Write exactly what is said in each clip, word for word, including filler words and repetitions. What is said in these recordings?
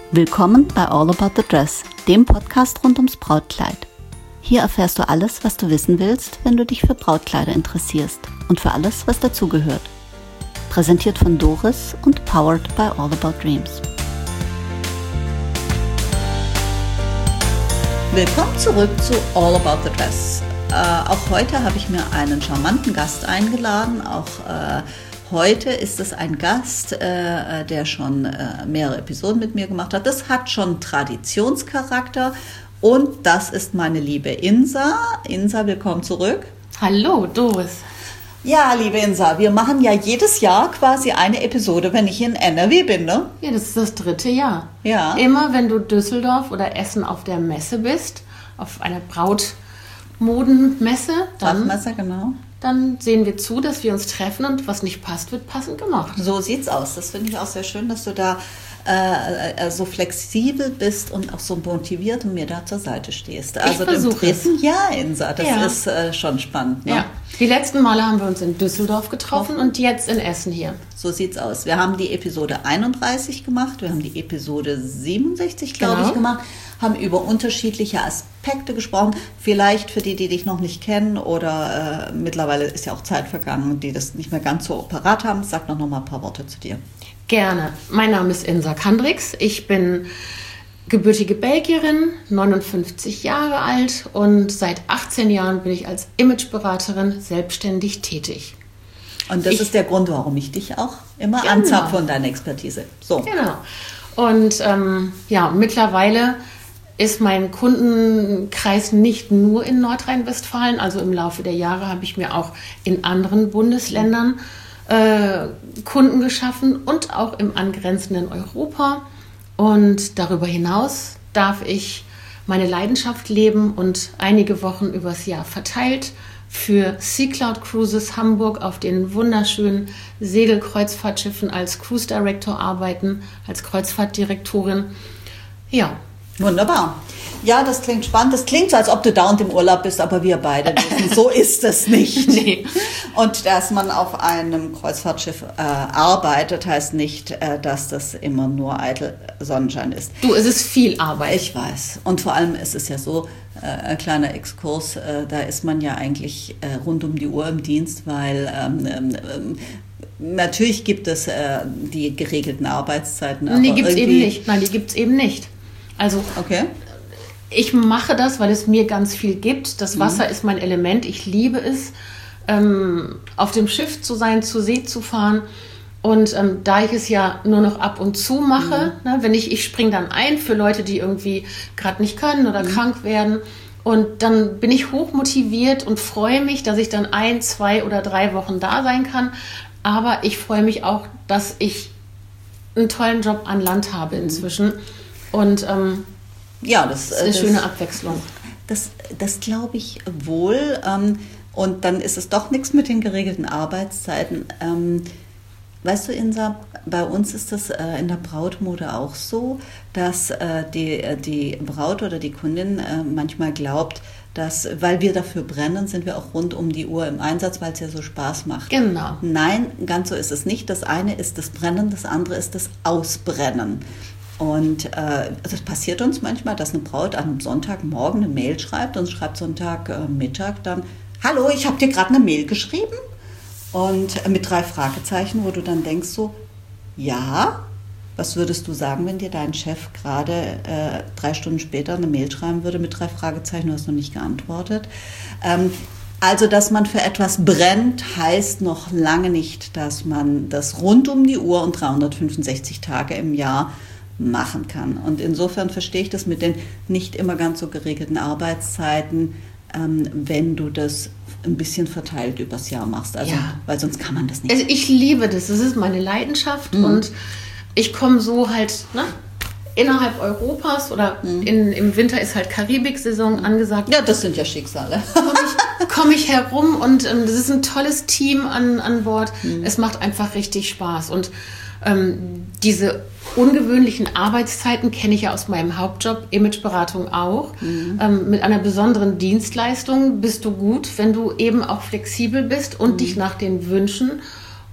Willkommen bei All About the Dress, dem Podcast rund ums Brautkleid. Hier erfährst du alles, was du wissen willst, wenn du dich für Brautkleider interessierst und für alles, was dazugehört. Präsentiert von Doris und powered by All About Dreams. Willkommen zurück zu All About the Dress. Äh, auch heute habe ich mir einen charmanten Gast eingeladen. Auch äh, heute ist es ein Gast, äh, der schon äh, mehrere Episoden mit mir gemacht hat. Das hat schon Traditionscharakter und das ist meine liebe Insa. Insa, willkommen zurück. Hallo, Doris. Ja, liebe Insa, wir machen ja jedes Jahr quasi eine Episode, wenn ich in N R W bin, ne? Ja, das ist das dritte Jahr. Ja. Immer wenn du Düsseldorf oder Essen auf der Messe bist, auf einer Brautmodenmesse, dann, Brautmesse, genau. dann sehen wir zu, dass wir uns treffen und was nicht passt, wird passend gemacht. So sieht's aus. Das finde ich auch sehr schön, dass du da äh, so flexibel bist und auch so motiviert und mir da zur Seite stehst. Also im dritten Jahr, Insa, das ja. ist äh, schon spannend. Ne? Ja. Die letzten Male haben wir uns in Düsseldorf getroffen und jetzt in Essen hier. So sieht's aus. Wir haben die Episode einunddreißig gemacht, wir haben die Episode siebenundsechzig, glaube genau. ich, gemacht, haben über unterschiedliche Aspekte gesprochen. Vielleicht für die, die dich noch nicht kennen oder äh, mittlerweile ist ja auch Zeit vergangen, die das nicht mehr ganz so parat haben. Sag noch, noch mal ein paar Worte zu dir. Gerne. Mein Name ist Insa Kandrix. Ich bin gebürtige Belgierin, neunundfünfzig Jahre alt und seit achtzehn Jahren bin ich als Imageberaterin selbstständig tätig. Und das ich, ist der Grund, warum ich dich auch immer genau. anzapfe und deine Expertise. So. Genau. Und ähm, ja, mittlerweile ist mein Kundenkreis nicht nur in Nordrhein-Westfalen. Also im Laufe der Jahre habe ich mir auch in anderen Bundesländern äh, Kunden geschaffen und auch im angrenzenden Europa. Und darüber hinaus darf ich meine Leidenschaft leben und einige Wochen übers Jahr verteilt für Sea Cloud Cruises Hamburg auf den wunderschönen Segelkreuzfahrtschiffen als Cruise Director arbeiten, als Kreuzfahrtdirektorin. Ja. Wunderbar. Ja, das klingt spannend. Das klingt so, als ob du dauernd im Urlaub bist, aber wir beide wissen, so ist es nicht. Nee. Und dass man auf einem Kreuzfahrtschiff äh, arbeitet, heißt nicht, äh, dass das immer nur eitel Sonnenschein ist. Du, es ist viel Arbeit. Ich weiß. Und vor allem ist es ja so, äh, ein kleiner Exkurs, äh, da ist man ja eigentlich äh, rund um die Uhr im Dienst, weil ähm, ähm, natürlich gibt es äh, die geregelten Arbeitszeiten. Aber die gibt es eben nicht. Nein, die gibt es eben nicht. Also okay. Ich mache das, weil es mir ganz viel gibt. Das Wasser mhm. ist mein Element. Ich liebe es, ähm, auf dem Schiff zu sein, zur See zu fahren. Und ähm, da ich es ja nur noch ab und zu mache, mhm. ne, wenn ich, ich springe dann ein für Leute, die irgendwie gerade nicht können oder mhm. krank werden. Und dann bin ich hochmotiviert und freue mich, dass ich dann ein, zwei oder drei Wochen da sein kann. Aber ich freue mich auch, dass ich einen tollen Job an Land habe inzwischen. Mhm. Und ähm, ja, das, das ist eine das, schöne Abwechslung. Das, das glaube ich wohl. Ähm, und dann ist es doch nichts mit den geregelten Arbeitszeiten. Ähm, weißt du, Insa, bei uns ist das äh, in der Brautmode auch so, dass äh, die, die Braut oder die Kundin äh, manchmal glaubt, dass, weil wir dafür brennen, sind wir auch rund um die Uhr im Einsatz, weil es ja so Spaß macht. Genau. Nein, ganz so ist es nicht. Das eine ist das Brennen, das andere ist das Ausbrennen. Und äh, das passiert uns manchmal, dass eine Braut am Sonntagmorgen eine Mail schreibt und schreibt Sonntagmittag äh, dann, hallo, ich habe dir gerade eine Mail geschrieben und äh, mit drei Fragezeichen, wo du dann denkst so, ja, was würdest du sagen, wenn dir dein Chef gerade äh, drei Stunden später eine Mail schreiben würde mit drei Fragezeichen, du hast noch nicht geantwortet. Ähm, Also, dass man für etwas brennt, heißt noch lange nicht, dass man das rund um die Uhr und dreihundertfünfundsechzig Tage im Jahr machen kann. Und insofern verstehe ich das mit den nicht immer ganz so geregelten Arbeitszeiten, ähm, wenn du das ein bisschen verteilt übers Jahr machst. Also, ja. Weil sonst kann man das nicht. Also ich liebe das. Das ist meine Leidenschaft mhm. und ich komme so halt ne, innerhalb Europas oder mhm. in, im Winter ist halt Karibik-Saison angesagt. Ja, das sind ja Schicksale. Komme ich, komm ich herum und ähm, das ist ein tolles Team an, an Bord. Mhm. Es macht einfach richtig Spaß und ähm, diese ungewöhnlichen Arbeitszeiten kenne ich ja aus meinem Hauptjob, Imageberatung auch. Mhm. Ähm, mit einer besonderen Dienstleistung bist du gut, wenn du eben auch flexibel bist und mhm. dich nach den Wünschen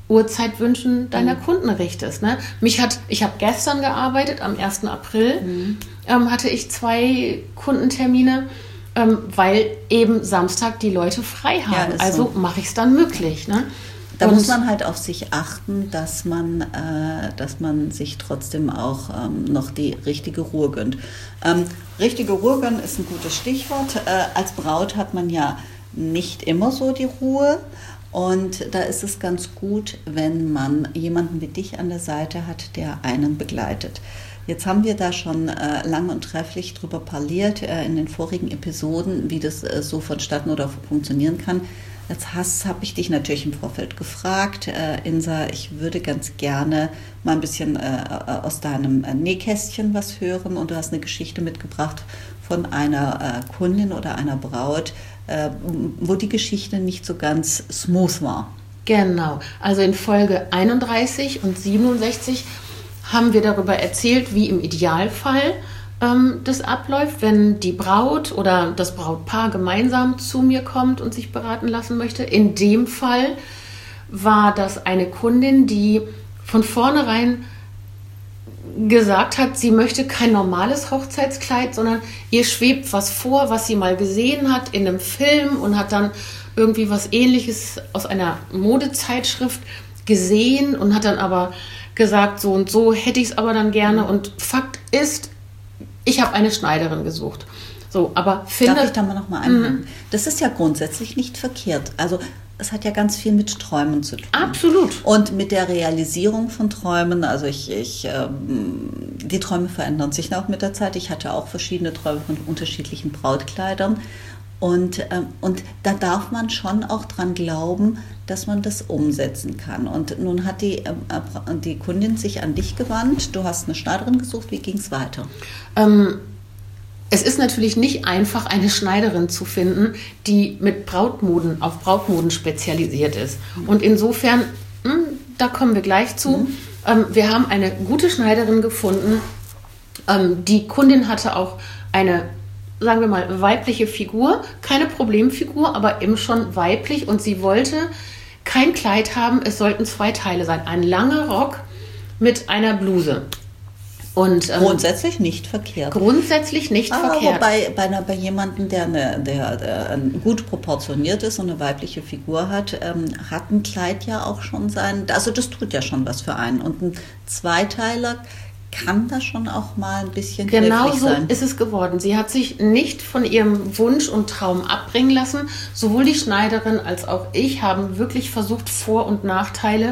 Uhrzeitwünschen deiner mhm. Kunden richtest. Ne? Mich hat, ich habe gestern gearbeitet, am ersten April mhm. ähm, hatte ich zwei Kundentermine, ähm, weil eben Samstag die Leute frei haben. Ja, also so. Mache ich es dann möglich. Ne? Da Und muss man halt auf sich achten, dass man, äh, dass man sich trotzdem auch ähm, noch die richtige Ruhe gönnt. Ähm, richtige Ruhe gönnen ist ein gutes Stichwort. Äh, als Braut hat man ja nicht immer so die Ruhe. Und da ist es ganz gut, wenn man jemanden wie dich an der Seite hat, der einen begleitet. Jetzt haben wir da schon äh, lang und trefflich drüber parliert äh, in den vorigen Episoden, wie das äh, so vonstatten oder funktionieren kann. Jetzt habe ich dich natürlich im Vorfeld gefragt, äh, Insa, ich würde ganz gerne mal ein bisschen äh, aus deinem Nähkästchen was hören und du hast eine Geschichte mitgebracht von einer äh, Kundin oder einer Braut, äh, wo die Geschichte nicht so ganz smooth war. Genau, also in Folge einunddreißig und siebenundsechzig haben wir darüber erzählt, wie im Idealfall ähm, das abläuft, wenn die Braut oder das Brautpaar gemeinsam zu mir kommt und sich beraten lassen möchte. In dem Fall war das eine Kundin, die von vornherein gesagt hat, sie möchte kein normales Hochzeitskleid, sondern ihr schwebt was vor, was sie mal gesehen hat in einem Film und hat dann irgendwie was Ähnliches aus einer Modezeitschrift gesehen und hat dann aber gesagt, so und so hätte ich es aber dann gerne. Und Fakt ist, ich habe eine Schneiderin gesucht. So, aber finde, Darf ich da mal noch mal einhaken? Mhm. Das ist ja grundsätzlich nicht verkehrt. Also es hat ja ganz viel mit Träumen zu tun. Absolut. Und mit der Realisierung von Träumen. Also ich, ich ähm, die Träume verändern sich auch mit der Zeit. Ich hatte auch verschiedene Träume von unterschiedlichen Brautkleidern. Und, ähm, und da darf man schon auch dran glauben, dass man das umsetzen kann. Und nun hat die, äh, die Kundin sich an dich gewandt. Du hast eine Schneiderin gesucht. Wie ging es weiter? Ähm, es ist natürlich nicht einfach, eine Schneiderin zu finden, die mit Brautmoden auf Brautmoden spezialisiert ist. Mhm. Und insofern, mh, da kommen wir gleich zu. Mhm. Ähm, wir haben eine gute Schneiderin gefunden. Ähm, die Kundin hatte auch eine, sagen wir mal, weibliche Figur, keine Problemfigur, aber eben schon weiblich und sie wollte kein Kleid haben, es sollten zwei Teile sein. Ein langer Rock mit einer Bluse. Und, ähm, grundsätzlich nicht verkehrt. Grundsätzlich nicht aber verkehrt. Wobei bei, einer, bei jemandem, der, eine, der, der gut proportioniert ist und eine weibliche Figur hat, ähm, hat ein Kleid ja auch schon sein, also das tut ja schon was für einen. Und ein Zweiteiler kann da schon auch mal ein bisschen genau knifflig so sein. Ist es geworden. Sie hat sich nicht von ihrem Wunsch und Traum abbringen lassen. Sowohl die Schneiderin als auch ich haben wirklich versucht, Vor- und Nachteile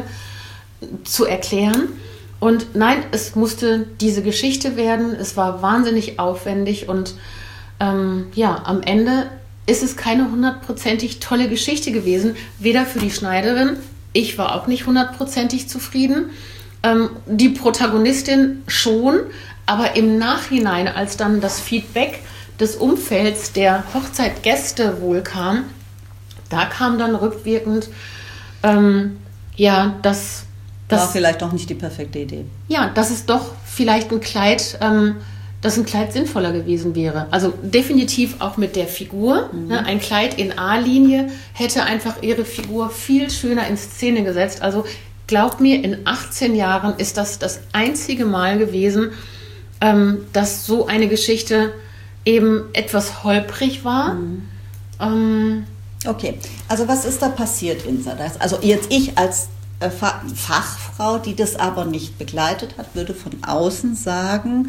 zu erklären. Und nein, es musste diese Geschichte werden. Es war wahnsinnig aufwendig und ähm, ja, am Ende ist es keine hundertprozentig tolle Geschichte gewesen. Weder für die Schneiderin, ich war auch nicht hundertprozentig zufrieden. Ähm, die Protagonistin schon, aber im Nachhinein, als dann das Feedback des Umfelds der Hochzeitgäste wohl kam, da kam dann rückwirkend, ähm, ja, das, das war vielleicht auch nicht die perfekte Idee. Ja, dass es doch vielleicht ein Kleid, ähm, dass ein Kleid sinnvoller gewesen wäre. Also definitiv auch mit der Figur. Mhm. Ne? Ein Kleid in A-Linie hätte einfach ihre Figur viel schöner in Szene gesetzt. Also glaub mir, in achtzehn Jahren ist das das einzige Mal gewesen, ähm, dass so eine Geschichte eben etwas holprig war. Mhm. Ähm, okay, also was ist da passiert, Insa? Das, also jetzt ich als äh, Fachfrau, die das aber nicht begleitet hat, würde von außen sagen,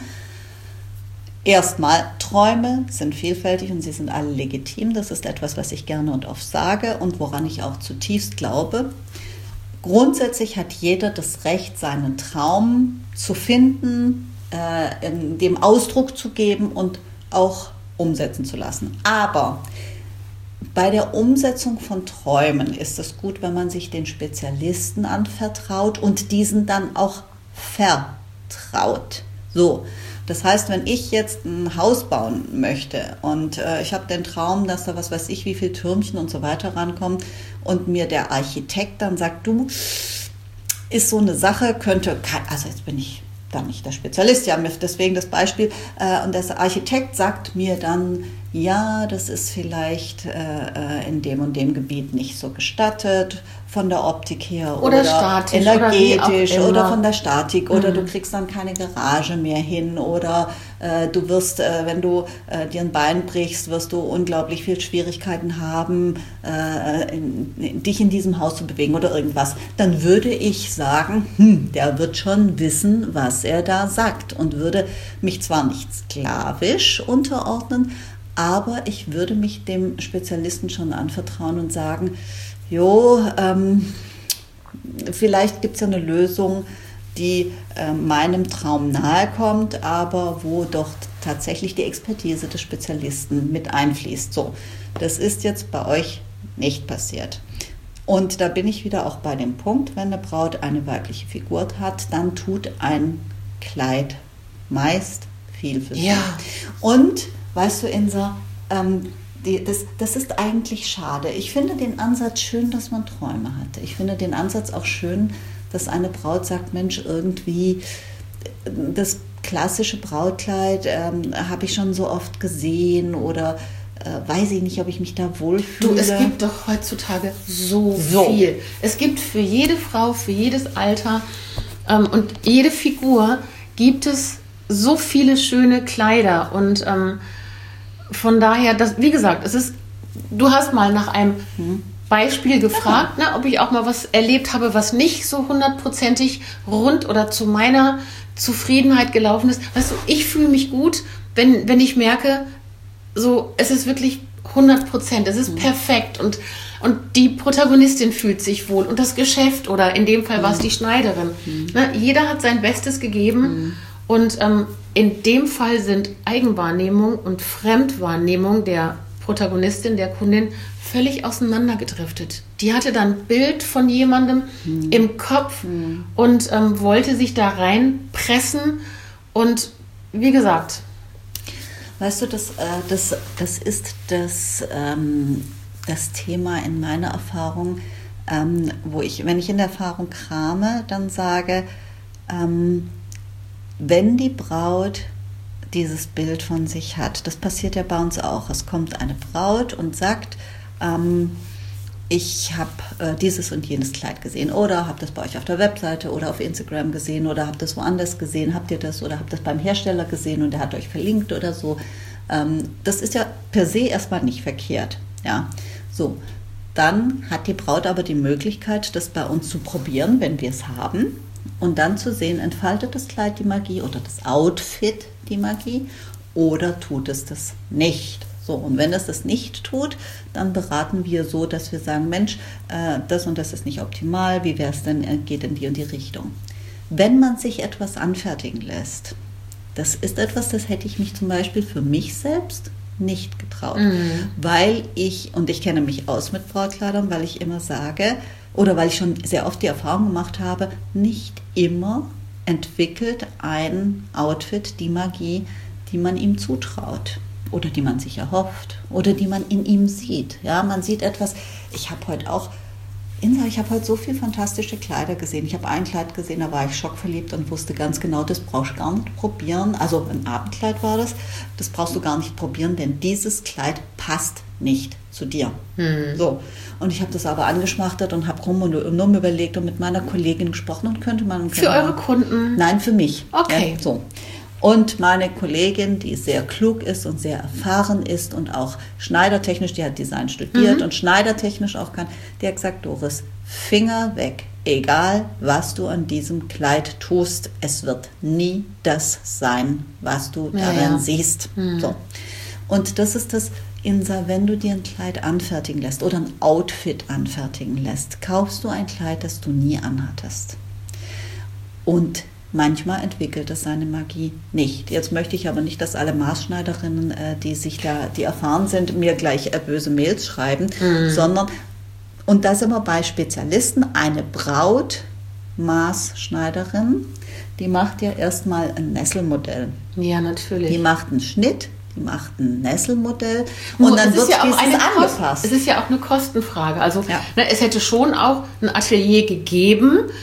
erstmal, Träume sind vielfältig und sie sind alle legitim. Das ist etwas, was ich gerne und oft sage und woran ich auch zutiefst glaube. Grundsätzlich hat jeder das Recht, seinen Traum zu finden, äh, dem Ausdruck zu geben und auch umsetzen zu lassen. Aber bei der Umsetzung von Träumen ist es gut, wenn man sich den Spezialisten anvertraut und diesen dann auch vertraut. So. Das heißt, wenn ich jetzt ein Haus bauen möchte und äh, ich habe den Traum, dass da was weiß ich, wie viel Türmchen und so weiter rankommt und mir der Architekt dann sagt, du, ist so eine Sache, könnte, also jetzt bin ich da nicht der Spezialist, ja, deswegen das Beispiel, äh, und der Architekt sagt mir dann, ja, das ist vielleicht äh, in dem und dem Gebiet nicht so gestattet, von der Optik her oder, oder statisch, energetisch oder, oder von der Statik oder mhm. du kriegst dann keine Garage mehr hin oder äh, du wirst, äh, wenn du äh, dir ein Bein brichst, wirst du unglaublich viel Schwierigkeiten haben, äh, in, in, dich in diesem Haus zu bewegen oder irgendwas. Dann würde ich sagen, hm, der wird schon wissen, was er da sagt und würde mich zwar nicht sklavisch unterordnen, aber ich würde mich dem Spezialisten schon anvertrauen und sagen, jo, ähm, vielleicht gibt es ja eine Lösung, die äh, meinem Traum nahe kommt, aber wo doch tatsächlich die Expertise des Spezialisten mit einfließt. So, das ist jetzt bei euch nicht passiert. Und da bin ich wieder auch bei dem Punkt, wenn eine Braut eine weibliche Figur hat, dann tut ein Kleid meist viel für sie. Ja. Und, weißt du, Insa, ähm, Die, das, das ist eigentlich schade. Ich finde den Ansatz schön, dass man Träume hatte. Ich finde den Ansatz auch schön, dass eine Braut sagt, Mensch, irgendwie das klassische Brautkleid ähm, habe ich schon so oft gesehen oder äh, weiß ich nicht, ob ich mich da wohlfühle. Du, es gibt doch heutzutage so, so viel. Es gibt für jede Frau, für jedes Alter ähm, und jede Figur gibt es so viele schöne Kleider und ähm, von daher, das, wie gesagt, es ist, du hast mal nach einem Beispiel gefragt, ne, ob ich auch mal was erlebt habe, was nicht so hundertprozentig rund oder zu meiner Zufriedenheit gelaufen ist. Weißt du, ich fühle mich gut, wenn, wenn ich merke, so, es ist wirklich hundert Prozent, es ist mhm. perfekt und, und die Protagonistin fühlt sich wohl und das Geschäft oder in dem Fall war es die Schneiderin. Mhm. Ne, jeder hat sein Bestes gegeben mhm. und ähm, in dem Fall sind Eigenwahrnehmung und Fremdwahrnehmung der Protagonistin, der Kundin, völlig auseinandergedriftet. Die hatte dann ein Bild von jemandem hm. im Kopf hm. und ähm, wollte sich da reinpressen. Und wie gesagt... Weißt du, das, äh, das, das ist das, ähm, das Thema in meiner Erfahrung, ähm, wo ich, wenn ich in der Erfahrung krame, dann sage... Ähm, wenn die Braut dieses Bild von sich hat, das passiert ja bei uns auch, es kommt eine Braut und sagt, ähm, ich habe äh, dieses und jenes Kleid gesehen oder habe das bei euch auf der Webseite oder auf Instagram gesehen oder habe das woanders gesehen, habt ihr das oder habt das beim Hersteller gesehen und der hat euch verlinkt oder so. Ähm, das ist ja per se erstmal nicht verkehrt. Ja, so. Dann hat die Braut aber die Möglichkeit, das bei uns zu probieren, wenn wir es haben. Und dann zu sehen, entfaltet das Kleid die Magie oder das Outfit die Magie oder tut es das nicht. So, und wenn es das nicht tut, dann beraten wir so, dass wir sagen, Mensch, äh, das und das ist nicht optimal, wie wäre es denn, äh, geht in die und die Richtung. Wenn man sich etwas anfertigen lässt, das ist etwas, das hätte ich mich zum Beispiel für mich selbst nicht getraut, mhm. weil ich, und ich kenne mich aus mit Brautkleidern, weil ich immer sage, oder weil ich schon sehr oft die Erfahrung gemacht habe, nicht immer entwickelt ein Outfit die Magie, die man ihm zutraut oder die man sich erhofft oder die man in ihm sieht. Ja, man sieht etwas, ich habe heute auch, Insa, ich habe heute so viele fantastische Kleider gesehen. Ich habe ein Kleid gesehen, da war ich schockverliebt und wusste ganz genau, das brauchst du gar nicht probieren. Also ein Abendkleid war das, das brauchst du gar nicht probieren, denn dieses Kleid passt nicht zu dir. Hm. So. Und ich habe das aber angeschmachtet und habe rum und um überlegt und mit meiner Kollegin gesprochen und könnte man... Und für eure Kunden? Nein, für mich. Okay. Ja, so. Und meine Kollegin, die sehr klug ist und sehr erfahren ist und auch schneidertechnisch, die hat Design studiert mhm. und schneidertechnisch auch kann, die hat gesagt, Doris, Finger weg. Egal, was du an diesem Kleid tust, es wird nie das sein, was du ja, darin ja. siehst. Mhm. So. Und das ist das, Insa, wenn du dir ein Kleid anfertigen lässt oder ein Outfit anfertigen lässt, kaufst du ein Kleid, das du nie anhattest. Und manchmal entwickelt es seine Magie nicht. Jetzt möchte ich aber nicht, dass alle Maßschneiderinnen, die sich da, die erfahren sind, mir gleich böse Mails schreiben, mhm. sondern, und da sind wir bei Spezialisten, eine Braut, Maßschneiderin, die macht ja erstmal ein Nesselmodell. Ja, natürlich. Die macht einen Schnitt, die macht ein Nesselmodell und Nur, dann wird ja es angepasst. Kost, es ist ja auch eine Kostenfrage. Also ja. ne, es hätte schon auch ein Atelier gegeben,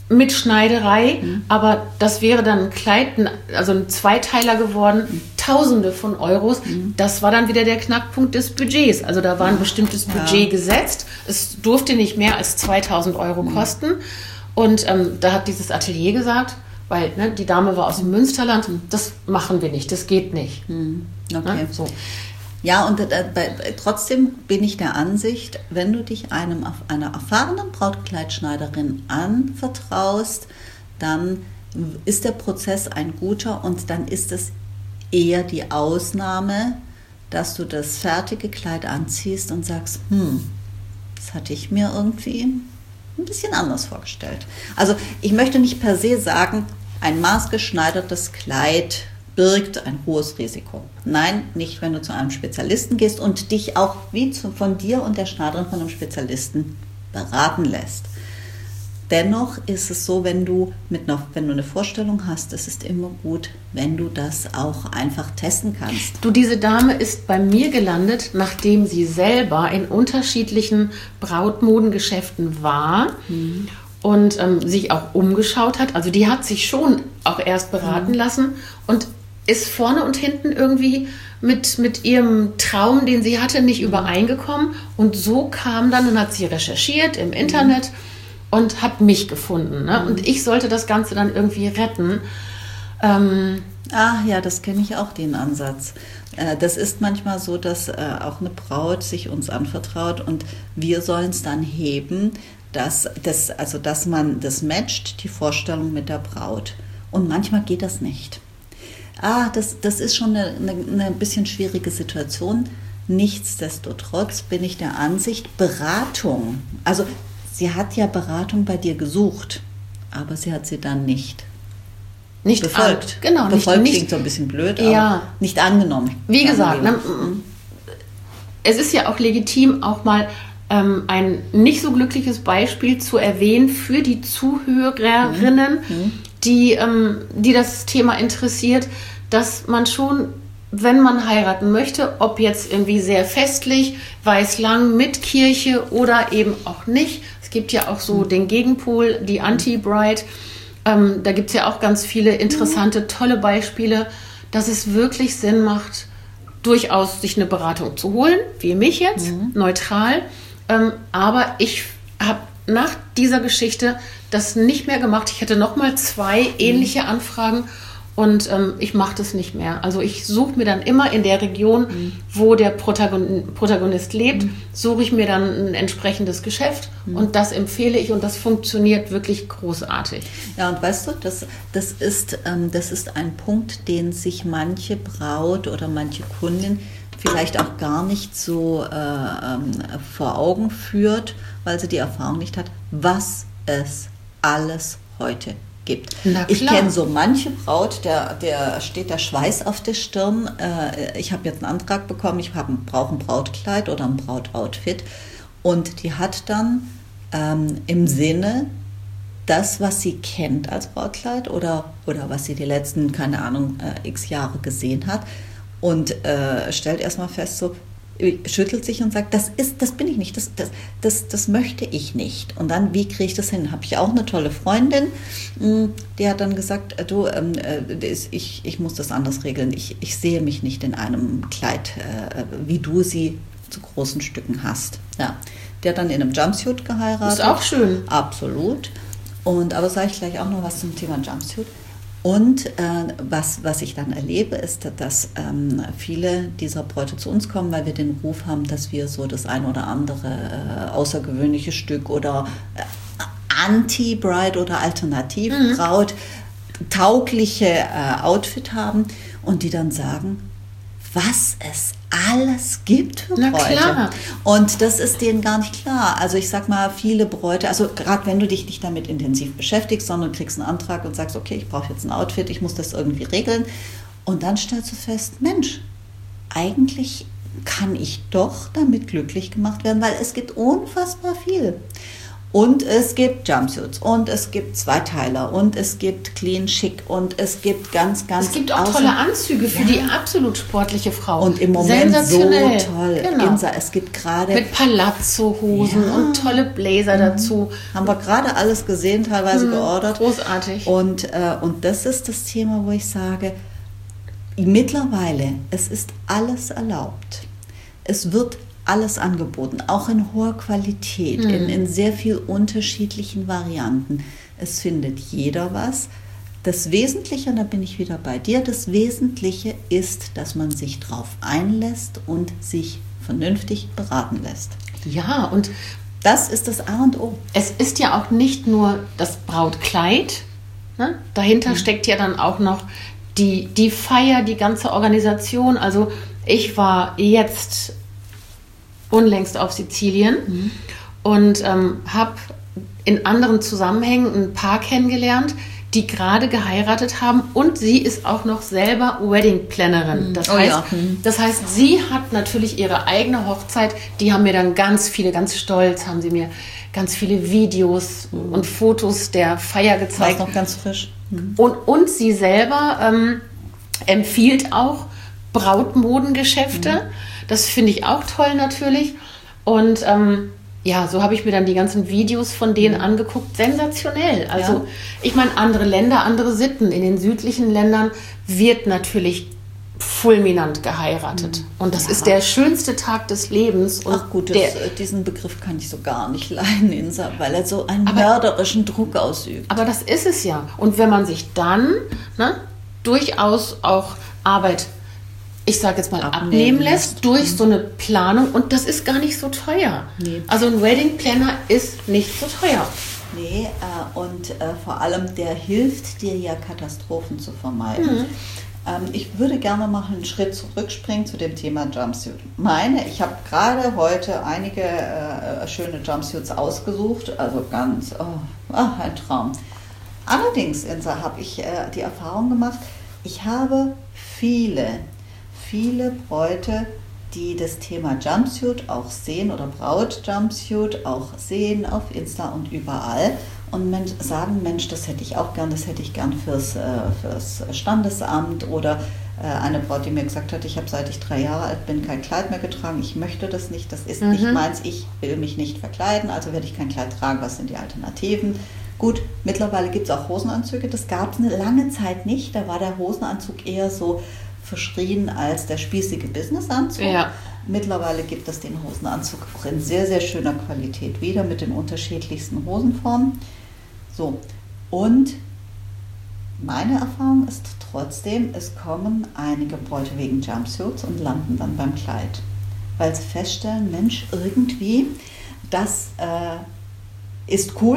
mit Schneiderei, mhm. aber das wäre dann ein Kleid, also ein Zweiteiler geworden, mhm. Tausende von Euros. Mhm. Das war dann wieder der Knackpunkt des Budgets. Also da war ein bestimmtes ja. Budget gesetzt. Es durfte nicht mehr als zweitausend Euro mhm. kosten. Und ähm, da hat dieses Atelier gesagt, weil ne, die Dame war aus dem Münsterland, das machen wir nicht, das geht nicht. Mhm. Okay, ne? So. Ja, und äh, bei, trotzdem bin ich der Ansicht, wenn du dich einem einer erfahrenen Brautkleidschneiderin anvertraust, dann ist der Prozess ein guter und dann ist es eher die Ausnahme, dass du das fertige Kleid anziehst und sagst, hm, das hatte ich mir irgendwie ein bisschen anders vorgestellt. Also ich möchte nicht per se sagen, ein maßgeschneidertes Kleid birgt ein hohes Risiko. Nein, nicht, wenn du zu einem Spezialisten gehst und dich auch wie zu, von dir und der Schneiderin von einem Spezialisten beraten lässt. Dennoch ist es so, wenn du, mit einer, wenn du eine Vorstellung hast, es ist immer gut, wenn du das auch einfach testen kannst. Du, diese Dame ist bei mir gelandet, nachdem sie selber in unterschiedlichen Brautmodengeschäften war. Mhm. Und ähm, sich auch umgeschaut hat. Also die hat sich schon auch erst beraten mhm. lassen und ist vorne und hinten irgendwie mit, mit ihrem Traum, den sie hatte, nicht mhm. übereingekommen. Und so kam dann, und hat sie recherchiert im Internet mhm. und hat mich gefunden. Ne? Mhm. Und ich sollte das Ganze dann irgendwie retten. Ähm, ah ja, das kenne ich auch, den Ansatz. Äh, das ist manchmal so, dass äh, auch eine Braut sich uns anvertraut und wir sollen es dann heben, dass, das, also dass man das matcht, die Vorstellung mit der Braut. Und manchmal geht das nicht. Ah, das, das ist schon eine, eine, eine bisschen schwierige Situation. Nichtsdestotrotz bin ich der Ansicht, Beratung, also sie hat ja Beratung bei dir gesucht, aber sie hat sie dann nicht, nicht befolgt. An, genau, befolgt nicht, klingt so ein bisschen blöd, ja, aber nicht angenommen. Wie gesagt, ne, es ist ja auch legitim, auch mal ähm, ein nicht so glückliches Beispiel zu erwähnen für die Zuhörerinnen, mhm. die, ähm, die das Thema interessiert, dass man schon, wenn man heiraten möchte, ob jetzt irgendwie sehr festlich, weiß-lang mit Kirche oder eben auch nicht. Es gibt ja auch so den Gegenpol, die Anti-Bride. Ähm, da gibt es ja auch ganz viele interessante, tolle Beispiele, dass es wirklich Sinn macht, durchaus sich eine Beratung zu holen, wie mich jetzt, mhm. neutral. Ähm, aber ich habe nach dieser Geschichte das nicht mehr gemacht. Ich hätte noch mal zwei ähnliche mhm. Anfragen und ähm, ich mache das nicht mehr. Also ich suche mir dann immer in der Region, mhm. wo der Protagon- Protagonist lebt, mhm. suche ich mir dann ein entsprechendes Geschäft mhm. und das empfehle ich und das funktioniert wirklich großartig. Ja, und weißt du, das, das, ist, ähm, das ist ein Punkt, den sich manche Braut oder manche Kundin vielleicht auch gar nicht so äh, ähm, vor Augen führt, weil sie die Erfahrung nicht hat, was es alles heute gibt. Ich kenne so manche Braut, der, der steht der Schweiß auf der Stirn. Äh, ich habe jetzt einen Antrag bekommen, ich brauche ein Brautkleid oder ein Brautoutfit und die hat dann ähm, im Sinne das, was sie kennt als Brautkleid oder, oder was sie die letzten, keine Ahnung, äh, x Jahre gesehen hat, und äh, stellt erstmal fest, so, schüttelt sich und sagt, das ist, das bin ich nicht, das, das, das, das möchte ich nicht. Und dann, wie kriege ich das hin? Habe ich auch eine tolle Freundin, die hat dann gesagt, du, äh, ich, ich muss das anders regeln. Ich, ich sehe mich nicht in einem Kleid, äh, wie du sie zu großen Stücken hast. Ja. Der hat dann in einem Jumpsuit geheiratet. Ist auch schön. Absolut. Und aber sage ich gleich auch noch was zum Thema Jumpsuit. Und äh, was, was ich dann erlebe, ist, dass ähm, viele dieser Bräute zu uns kommen, weil wir den Ruf haben, dass wir so das ein oder andere äh, außergewöhnliche Stück oder äh, Anti-Bride oder Alternativ-Braut mhm. taugliche äh, Outfit haben und die dann sagen, was es alles gibt für Na Bräute. Klar. Und das ist denen gar nicht klar. Also ich sag mal, viele Bräute, also gerade wenn du dich nicht damit intensiv beschäftigst, sondern kriegst einen Antrag und sagst, okay, ich brauche jetzt ein Outfit, ich muss das irgendwie regeln. Und dann stellst du fest, Mensch, eigentlich kann ich doch damit glücklich gemacht werden, weil es gibt unfassbar viel. Und es gibt Jumpsuits und es gibt Zweiteiler und es gibt Clean Chic und es gibt ganz, ganz... Es gibt auch tolle Anzüge für ja. die absolut sportliche Frau. Und im Moment so toll. Genau. Insa, es gibt gerade... Mit Palazzo-Hosen ja. und tolle Blazer mhm. dazu. Haben wir gerade alles gesehen, teilweise mhm. geordert. Großartig. Und, äh, und das ist das Thema, wo ich sage, mittlerweile, es ist alles erlaubt. Es wird alles angeboten, auch in hoher Qualität, mhm. in, in sehr viel unterschiedlichen Varianten. Es findet jeder was. Das Wesentliche, und da bin ich wieder bei dir, das Wesentliche ist, dass man sich drauf einlässt und sich vernünftig beraten lässt. Ja, und das ist das A und O. Es ist ja auch nicht nur das Brautkleid, ne? Dahinter mhm. steckt ja dann auch noch die, die Feier, die ganze Organisation. Also ich war jetzt unlängst auf Sizilien mhm. und ähm, habe in anderen Zusammenhängen ein Paar kennengelernt, die gerade geheiratet haben, und sie ist auch noch selber Wedding Plannerin. Das, oh heißt, ja. das heißt, sie hat natürlich ihre eigene Hochzeit, die haben mir dann ganz viele, ganz stolz, haben sie mir ganz viele Videos mhm. und Fotos der Feier gezeigt. Das ist noch ganz frisch. Mhm. Und, und sie selber ähm, empfiehlt auch Brautmodengeschäfte. Mhm. Das finde ich auch toll natürlich. Und ähm, ja, so habe ich mir dann die ganzen Videos von denen mhm. angeguckt. Sensationell. Also ja. ich meine, andere Länder, andere Sitten. In den südlichen Ländern wird natürlich fulminant geheiratet. Mhm. Und das ja. ist der schönste Tag des Lebens. Und Ach gut, das, der, diesen Begriff kann ich so gar nicht leiden, Insa, weil er so einen aber, mörderischen Druck ausübt. Aber das ist es ja. Und wenn man sich dann ne, durchaus auch Arbeit, ich sage jetzt mal, abnehmen, abnehmen lässt durch mhm. so eine Planung, und das ist gar nicht so teuer. Nee. Also ein Wedding Planner ist nicht so teuer. Nee, äh, und äh, vor allem der hilft dir ja, Katastrophen zu vermeiden. Mhm. Ähm, ich würde gerne mal einen Schritt zurückspringen zu dem Thema Jumpsuit. Meine, ich habe gerade heute einige äh, schöne Jumpsuits ausgesucht, also ganz, oh, oh, ein Traum. Allerdings, Insa, habe ich äh, die Erfahrung gemacht, ich habe viele viele Bräute, die das Thema Jumpsuit auch sehen oder Braut-Jumpsuit auch sehen auf Insta und überall und Mensch, sagen, Mensch, das hätte ich auch gern, das hätte ich gern fürs, äh, fürs Standesamt, oder äh, eine Braut, die mir gesagt hat, ich habe seit ich drei Jahre alt bin kein Kleid mehr getragen, ich möchte das nicht, das ist mhm. nicht meins, ich will mich nicht verkleiden, also werde ich kein Kleid tragen, was sind die Alternativen? Gut, mittlerweile gibt es auch Hosenanzüge, das gab es eine lange Zeit nicht, da war der Hosenanzug eher so verschrien als der spießige Businessanzug. Ja. Mittlerweile gibt es den Hosenanzug auch in sehr, sehr schöner Qualität wieder mit den unterschiedlichsten Hosenformen. So, und meine Erfahrung ist trotzdem, es kommen einige Bräute wegen Jumpsuits und landen dann beim Kleid, weil sie feststellen, Mensch, irgendwie, das äh, ist cool,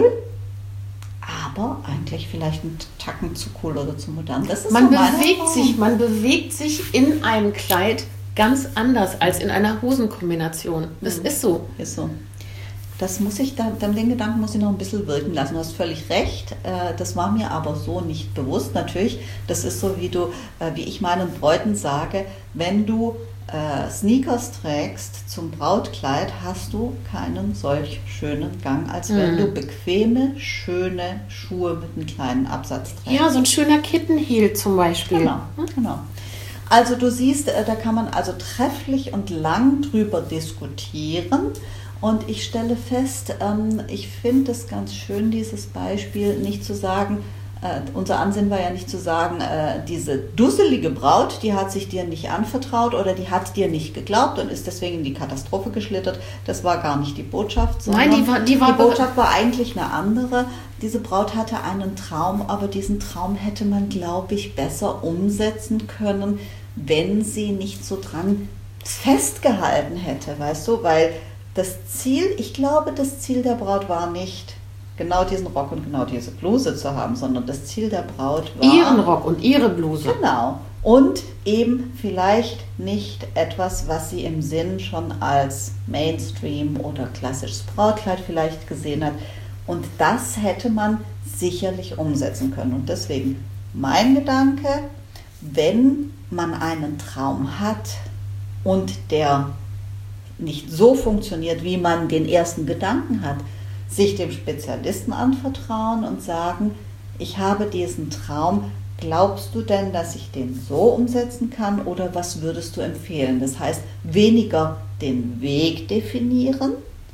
aber eigentlich vielleicht einen Tacken zu cool oder zu modern. Das ist man so bewegt sich, man bewegt sich in einem Kleid ganz anders als in einer Hosenkombination. Das mhm. ist so. Ist so. Das muss ich, da, den Gedanken muss ich noch ein bisschen wirken lassen. Du hast völlig recht. Das war mir aber so nicht bewusst. Natürlich, das ist so, wie du, wie ich meinen Bräuten sage, wenn du äh, Sneakers trägst zum Brautkleid, hast du keinen solch schönen Gang, als wenn mhm. du bequeme, schöne Schuhe mit einem kleinen Absatz trägst. Ja, so ein schöner Kittenheel zum Beispiel. Genau, genau. Also du siehst, da kann man also trefflich und lang drüber diskutieren. Und ich stelle fest, ähm, ich finde es ganz schön, dieses Beispiel, nicht zu sagen, äh, unser Ansinnen war ja nicht zu sagen, äh, diese dusselige Braut, die hat sich dir nicht anvertraut oder die hat dir nicht geglaubt und ist deswegen in die Katastrophe geschlittert. Das war gar nicht die Botschaft, sondern Nein, die, war, die, war die Botschaft war eigentlich eine andere. Diese Braut hatte einen Traum, aber diesen Traum hätte man, glaube ich, besser umsetzen können, wenn sie nicht so dran festgehalten hätte, weißt du, weil das Ziel, ich glaube, das Ziel der Braut war nicht, genau diesen Rock und genau diese Bluse zu haben, sondern das Ziel der Braut war... Ihren Rock und ihre Bluse. Genau. Und eben vielleicht nicht etwas, was sie im Sinn schon als Mainstream oder klassisches Brautkleid vielleicht gesehen hat. Und das hätte man sicherlich umsetzen können. Und deswegen mein Gedanke, wenn man einen Traum hat und der nicht so funktioniert, wie man den ersten Gedanken hat, sich dem Spezialisten anvertrauen und sagen, ich habe diesen Traum, glaubst du denn, dass ich den so umsetzen kann oder was würdest du empfehlen? Das heißt, weniger den Weg definieren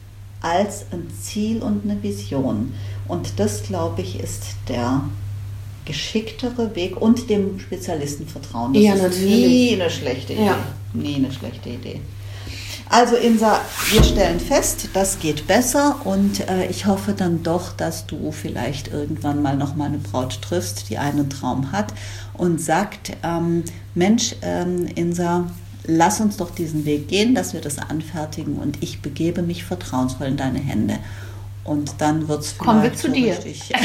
als ein Ziel und eine Vision. Und das, glaube ich, ist der geschicktere Weg und dem Spezialisten vertrauen. Das ja, ist natürlich. nie eine schlechte Idee. Ja. Nie eine schlechte Idee. Also Insa, wir stellen fest, das geht besser und äh, ich hoffe dann doch, dass du vielleicht irgendwann mal noch mal eine Braut triffst, die einen Traum hat und sagt, ähm, Mensch, ähm, Insa, lass uns doch diesen Weg gehen, dass wir das anfertigen und ich begebe mich vertrauensvoll in deine Hände. Und dann wird es vielleicht Kommen wir zu so dir. Richtig.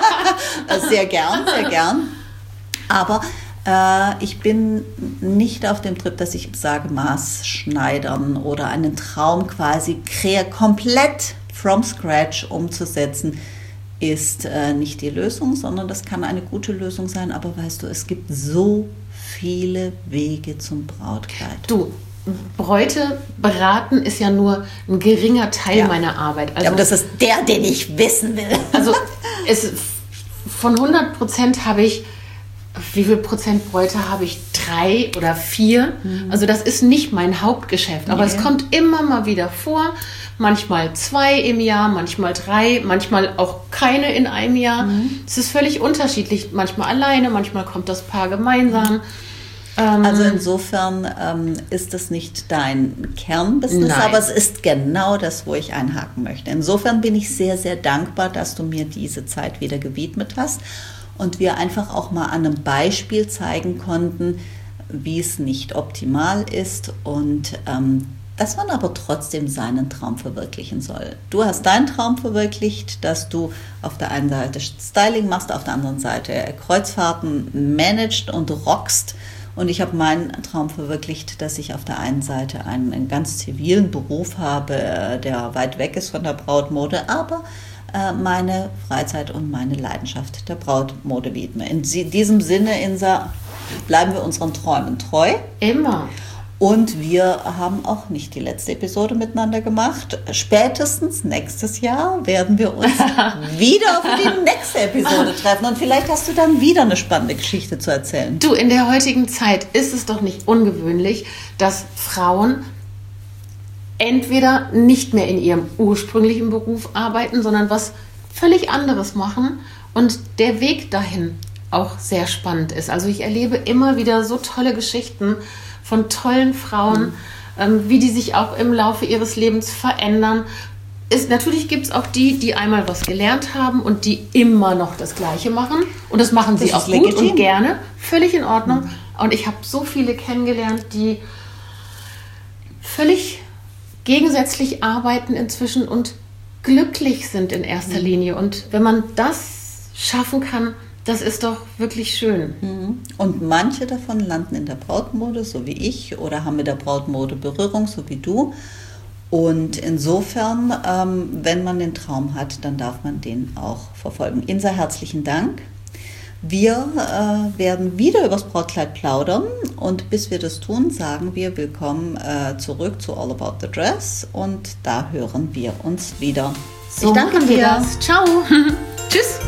Sehr gern, sehr gern. Aber äh, ich bin nicht auf dem Trip, dass ich sage, Maßschneidern oder einen Traum quasi kre- komplett from scratch umzusetzen, ist äh, nicht die Lösung, sondern das kann eine gute Lösung sein. Aber weißt du, es gibt so viele Wege zum Brautkleid. Du, Bräute beraten ist ja nur ein geringer Teil Ja. meiner Arbeit. Also, Ja, aber das ist der, den ich wissen will. also es, von hundert Prozent habe ich, wie viel Prozent Bräute habe ich? Drei oder vier. Mhm. Also das ist nicht mein Hauptgeschäft. Aber Nee. es kommt immer mal wieder vor. Manchmal zwei im Jahr, manchmal drei, manchmal auch keine in einem Jahr. Mhm. Es ist völlig unterschiedlich. Manchmal alleine, manchmal kommt das Paar gemeinsam. Mhm. Also insofern ähm, ist das nicht dein Kernbusiness, Nein. aber es ist genau das, wo ich einhaken möchte. Insofern bin ich sehr, sehr dankbar, dass du mir diese Zeit wieder gewidmet hast und wir einfach auch mal an einem Beispiel zeigen konnten, wie es nicht optimal ist und ähm, dass man aber trotzdem seinen Traum verwirklichen soll. Du hast deinen Traum verwirklicht, dass du auf der einen Seite Styling machst, auf der anderen Seite Kreuzfahrten managst und rockst. Und ich habe meinen Traum verwirklicht, dass ich auf der einen Seite einen, einen ganz zivilen Beruf habe, der weit weg ist von der Brautmode, aber äh, meine Freizeit und meine Leidenschaft der Brautmode widme. In diesem Sinne, Insa, bleiben wir unseren Träumen treu. Immer. Und wir haben auch nicht die letzte Episode miteinander gemacht. Spätestens nächstes Jahr werden wir uns wieder für die nächste Episode treffen. Und vielleicht hast du dann wieder eine spannende Geschichte zu erzählen. Du, in der heutigen Zeit ist es doch nicht ungewöhnlich, dass Frauen entweder nicht mehr in ihrem ursprünglichen Beruf arbeiten, sondern was völlig anderes machen und der Weg dahin auch sehr spannend ist. Also ich erlebe immer wieder so tolle Geschichten von tollen Frauen, mhm. ähm, wie die sich auch im Laufe ihres Lebens verändern. Ist, natürlich gibt es auch die, die einmal was gelernt haben und die immer noch das Gleiche machen. Und das machen sie das auch ist gut legitim. und gerne. Völlig in Ordnung. Mhm. Und ich habe so viele kennengelernt, die völlig gegensätzlich arbeiten inzwischen und glücklich sind in erster mhm. Linie. Und wenn man das schaffen kann, das ist doch wirklich schön. Und manche davon landen in der Brautmode, so wie ich, oder haben mit der Brautmode Berührung, so wie du. Und insofern, ähm, wenn man den Traum hat, dann darf man den auch verfolgen. Insa, herzlichen Dank. Wir äh, werden wieder übers Brautkleid plaudern und bis wir das tun, sagen wir willkommen äh, zurück zu All About the Dress und da hören wir uns wieder. So ich danke machen wir dir. das. Ciao. Tschüss.